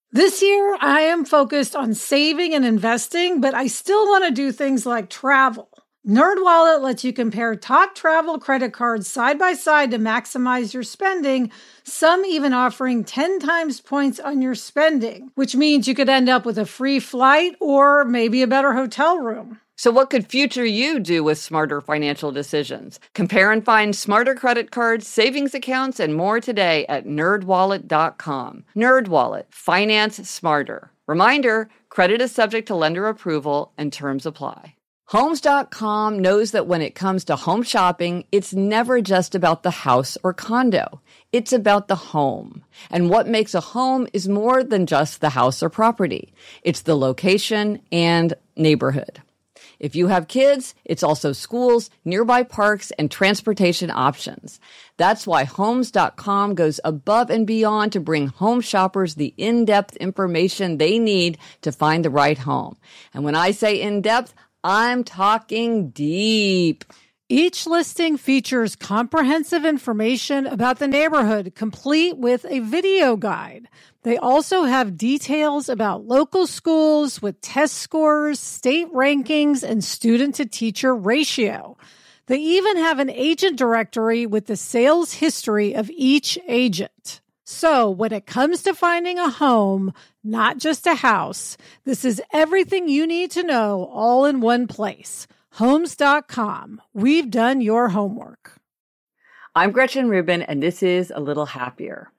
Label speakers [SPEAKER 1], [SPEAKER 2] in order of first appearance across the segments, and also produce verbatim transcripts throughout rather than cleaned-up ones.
[SPEAKER 1] This year, I am focused on saving and investing, but I still want to do things like travel. NerdWallet lets you compare top travel credit cards side by side to maximize your spending, some even offering ten times points on your spending, which means you could end up with a free flight or maybe a better hotel room.
[SPEAKER 2] So what could future you do with smarter financial decisions? Compare and find smarter credit cards, savings accounts, and more today at nerd wallet dot com. NerdWallet, finance smarter. Reminder, credit is subject to lender approval and terms apply. Homes dot com knows that when it comes to home shopping, it's never just about the house or condo. It's about the home. And what makes a home is more than just the house or property. It's the location and neighborhood. If you have kids, it's also schools, nearby parks, and transportation options. That's why Homes dot com goes above and beyond to bring home shoppers the in-depth information they need to find the right home. And when I say in-depth, I'm talking deep.
[SPEAKER 1] Each listing features comprehensive information about the neighborhood, complete with a video guide. They also have details about local schools with test scores, state rankings, and student-to-teacher ratio. They even have an agent directory with the sales history of each agent. So when it comes to finding a home, not just a house, this is everything you need to know all in one place. Homes dot com. We've done your homework.
[SPEAKER 2] I'm Gretchen Rubin, and this is A Little Happier.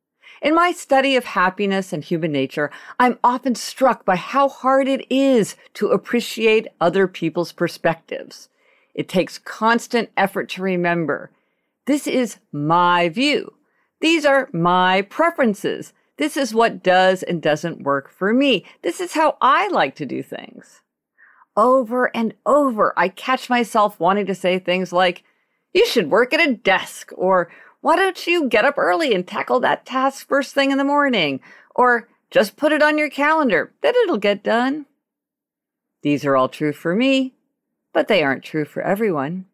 [SPEAKER 2] In my study of happiness and human nature, I'm often struck by how hard it is to appreciate other people's perspectives. It takes constant effort to remember, this is my view. These are my preferences. This is what does and doesn't work for me. This is how I like to do things. Over and over, I catch myself wanting to say things like, you should work at a desk, or why don't you get up early and tackle that task first thing in the morning, or just put it on your calendar, then it'll get done. These are all true for me, but they aren't true for everyone.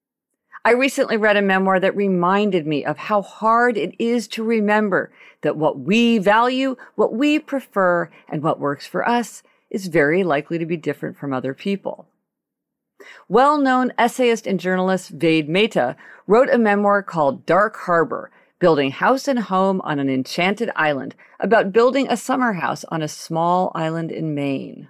[SPEAKER 2] I recently read a memoir that reminded me of how hard it is to remember that what we value, what we prefer, and what works for us is very likely to be different from other people. Well-known essayist and journalist Vaid Mehta wrote a memoir called Dark Harbor, Building House and Home on an Enchanted Island, about building a summer house on a small island in Maine.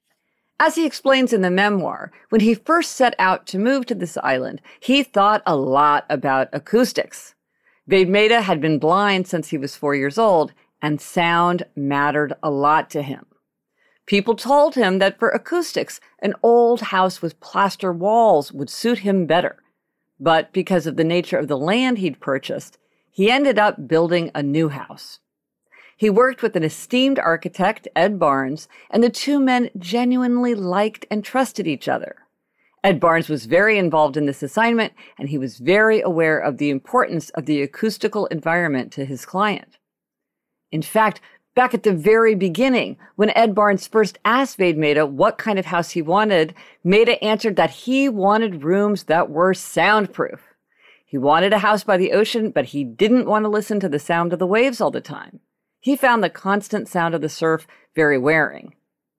[SPEAKER 2] As he explains in the memoir, when he first set out to move to this island, he thought a lot about acoustics. Vaid Mehta had been blind since he was four years old, and sound mattered a lot to him. People told him that for acoustics, an old house with plaster walls would suit him better. But because of the nature of the land he'd purchased, he ended up building a new house. He worked with an esteemed architect, Ed Barnes, and the two men genuinely liked and trusted each other. Ed Barnes was very involved in this assignment, and he was very aware of the importance of the acoustical environment to his client. In fact, back at the very beginning, when Ed Barnes first asked Vaid Mehta what kind of house he wanted, Mehta answered that he wanted rooms that were soundproof. He wanted a house by the ocean, but he didn't want to listen to the sound of the waves all the time. He found the constant sound of the surf very wearing.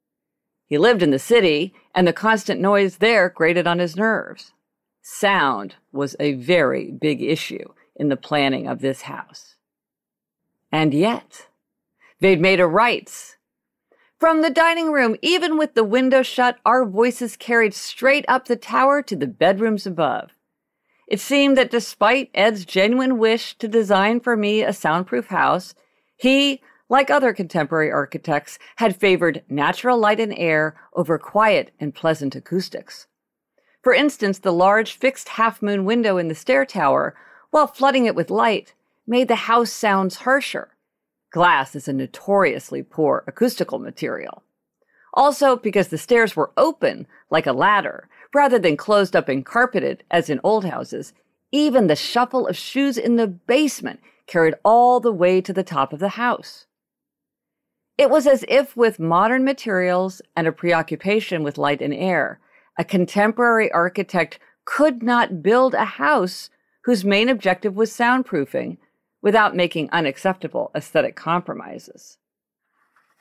[SPEAKER 2] He lived in the city, and the constant noise there grated on his nerves. Sound was a very big issue in the planning of this house. And yet, Vaid Mehta writes, from the dining room, even with the window shut, our voices carried straight up the tower to the bedrooms above. It seemed that despite Ed's genuine wish to design for me a soundproof house, he, like other contemporary architects, had favored natural light and air over quiet and pleasant acoustics. For instance, the large fixed half-moon window in the stair tower, while flooding it with light, made the house sounds harsher. Glass is a notoriously poor acoustical material. Also, because the stairs were open, like a ladder, rather than closed up and carpeted, as in old houses, even the shuffle of shoes in the basement carried all the way to the top of the house. It was as if with modern materials and a preoccupation with light and air, a contemporary architect could not build a house whose main objective was soundproofing without making unacceptable aesthetic compromises.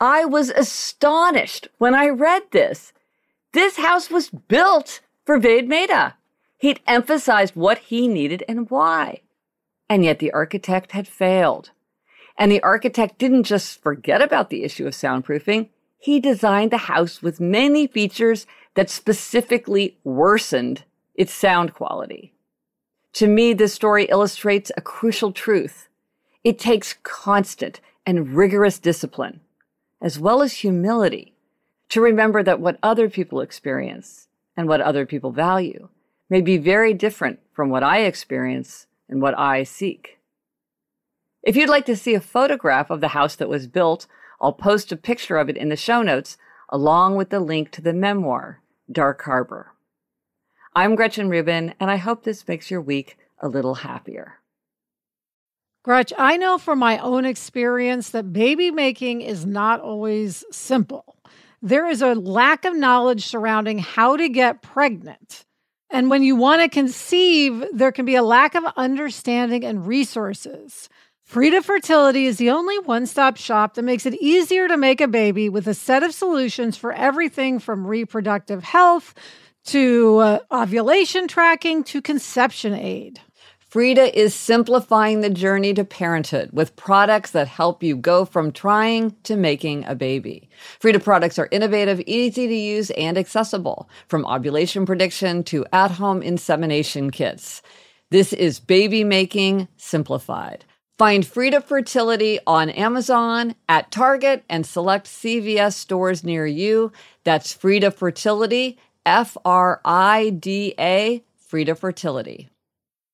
[SPEAKER 2] I was astonished when I read this. This house was built for Ved Mehta. He'd emphasized what he needed and why. And yet the architect had failed. And the architect didn't just forget about the issue of soundproofing. He designed the house with many features that specifically worsened its sound quality. To me, this story illustrates a crucial truth. It takes constant and rigorous discipline, as well as humility, to remember that what other people experience and what other people value may be very different from what I experience and what I seek. If you'd like to see a photograph of the house that was built, I'll post a picture of it in the show notes, along with the link to the memoir, Dark Harbor. I'm Gretchen Rubin, and I hope this makes your week a little happier.
[SPEAKER 1] Gretch, I know from my own experience that baby making is not always simple. There is a lack of knowledge surrounding how to get pregnant. And when you want to conceive, there can be a lack of understanding and resources. Frida Fertility is the only one-stop shop that makes it easier to make a baby with a set of solutions for everything from reproductive health to uh, ovulation tracking to conception aid.
[SPEAKER 2] Frida is simplifying the journey to parenthood with products that help you go from trying to making a baby. Frida products are innovative, easy to use, and accessible, from ovulation prediction to at-home insemination kits. This is baby making simplified. Find Frida Fertility on Amazon, at Target, and select C V S stores near you. That's Frida Fertility, F R I D A, Frida Fertility.